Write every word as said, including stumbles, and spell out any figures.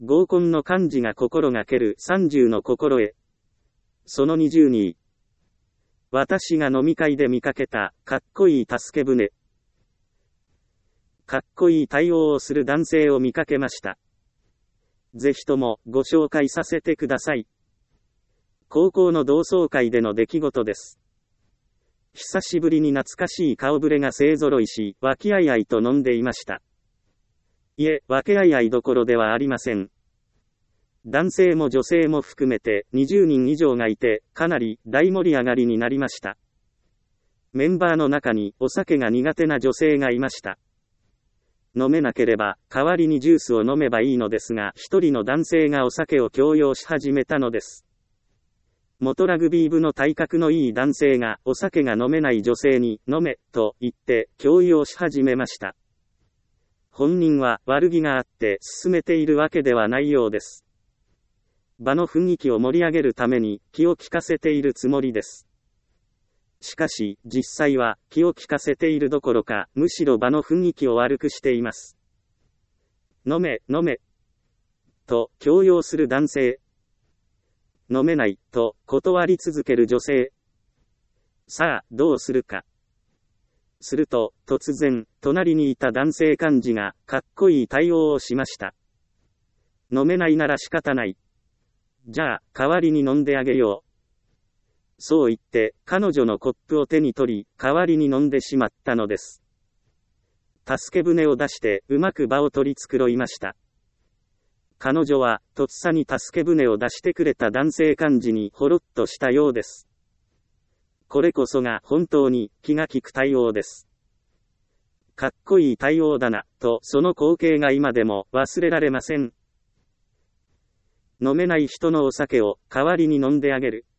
合コンの幹事が心がける三十の心得。その二十に。私が飲み会で見かけた、かっこいい助け舟。かっこいい対応をする男性を見かけました。ぜひともご紹介させてください。高校の同窓会での出来事です。久しぶりに懐かしい顔ぶれが勢ぞろいし、和気あいあいと飲んでいました。いえ、和気あいあいどころではありません。男性も女性も含めてにじゅうにん以上がいて、かなり大盛り上がりになりました。メンバーの中にお酒が苦手な女性がいました。飲めなければ代わりにジュースを飲めばいいのですが、一人の男性がお酒を強要し始めたのです。元ラグビー部の体格のいい男性がお酒が飲めない女性に飲めと言って強要し始めました。本人は悪気があって進めているわけではないようです。場の雰囲気を盛り上げるために気を利かせているつもりです。しかし、実際は気を利かせているどころか、むしろ場の雰囲気を悪くしています。飲め、飲め、と強要する男性。飲めない、と断り続ける女性。さあ、どうするか。すると、突然、隣にいた男性幹事が、かっこいい対応をしました。飲めないなら仕方ない。じゃあ、代わりに飲んであげよう。そう言って、彼女のコップを手に取り、代わりに飲んでしまったのです。助け舟を出して、うまく場を取り繕いました。彼女は、とっさに助け舟を出してくれた男性幹事にほろっとしたようです。これこそが本当に気が利く対応です。かっこいい対応だな、とその光景が今でも忘れられません。飲めない人のお酒を代わりに飲んであげる。